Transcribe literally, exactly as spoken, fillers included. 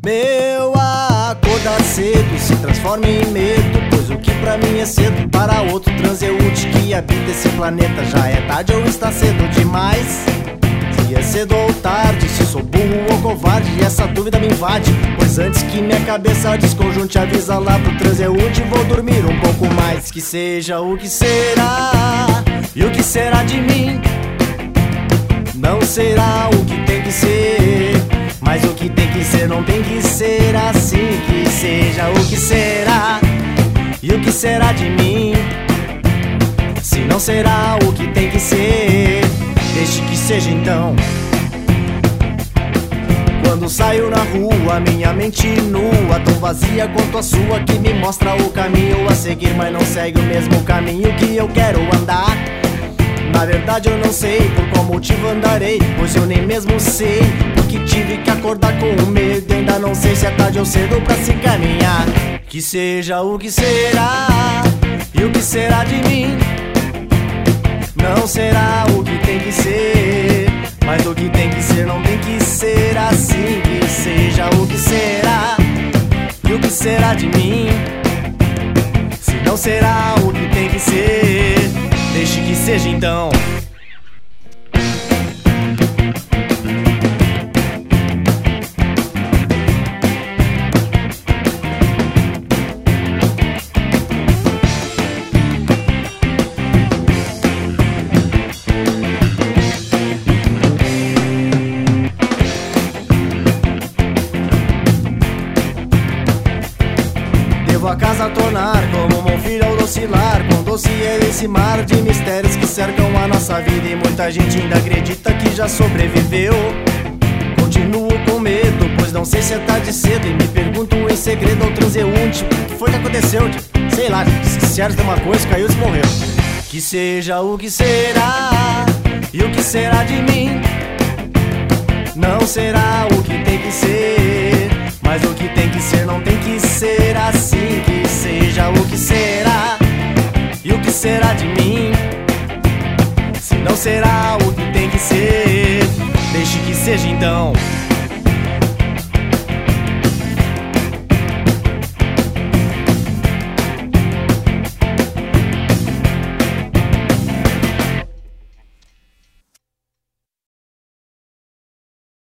Meu acordar cedo se transforma em medo, pois o que pra mim é cedo, para outro transeunte que habita esse planeta já é tarde ou está cedo demais. Se é cedo ou tarde, se sou burro ou covarde, essa dúvida me invade, pois antes que minha cabeça desconjunte, avisa lá pro transeunte, vou dormir um pouco mais. Que seja o que será, e o que será de mim? Não será o que tem que ser, mas o que tem que ser não tem que ser assim. Que seja o que será, e o que será de mim? Se não será o que tem que ser, deixe que seja então. Quando saio na rua, minha mente nua, tão vazia quanto a sua, que me mostra o caminho a seguir, mas não segue o mesmo caminho que eu quero andar. Na verdade eu não sei por qual motivo andarei, pois eu nem mesmo sei porque tive que acordar com medo. Ainda não sei se é tarde ou cedo pra se caminhar. Que seja o que será, e o que será de mim? Não será o que tem que ser, mas o que tem que ser não tem que ser assim. Que seja o que será, e o que será de mim? Se não será o que tem que ser, deixe que seja então. Devo a casa tornar como um bom filho ao docilar, com doce é esse mar de mistérios que cercam a nossa vida, e muita gente ainda acredita que já sobreviveu. Continuo com medo, pois não sei se é tarde cedo, e me pergunto em segredo ao transeunte: o que foi que aconteceu? Sei lá, esqueceram de uma coisa, caiu e morreu. Que seja o que será, e o que será de mim? Não será o que tem que ser, mas o que tem que ser não tem que ser assim. Que seja o que será, e o que será de mim? Se não será o que tem que ser, deixe que seja então.